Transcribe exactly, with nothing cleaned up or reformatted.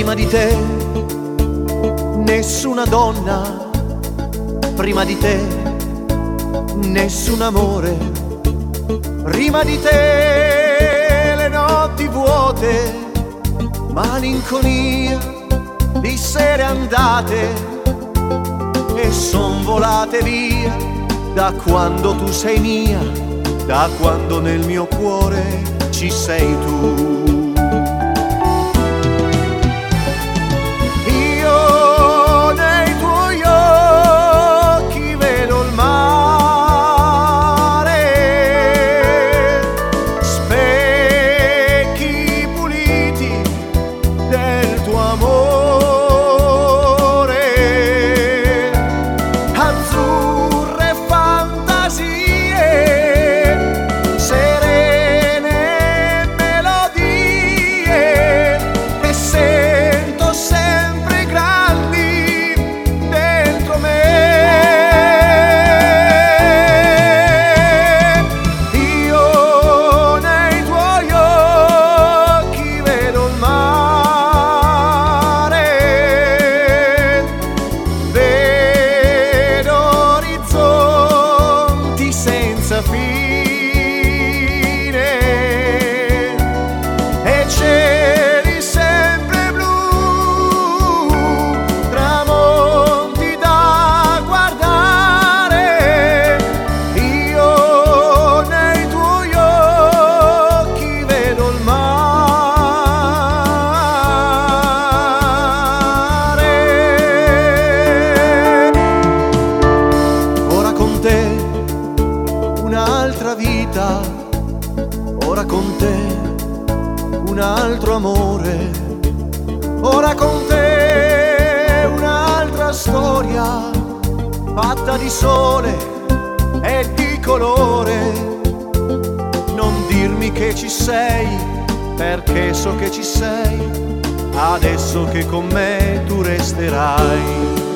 Prima di te nessuna donna, prima di te nessun amore, prima di te le notti vuote, malinconia di sere andate e son volate via da quando tu sei mia, da quando nel mio cuore ci sei tu. E cieli sempre blu, tramonti da guardare. Io nei tuoi occhi vedo il mare. Ora con te un'altra vita, ora con te un altro amore, ora con te un'altra storia fatta di sole e di colore. Non dirmi che ci sei, perché so che ci sei, adesso che con me tu resterai.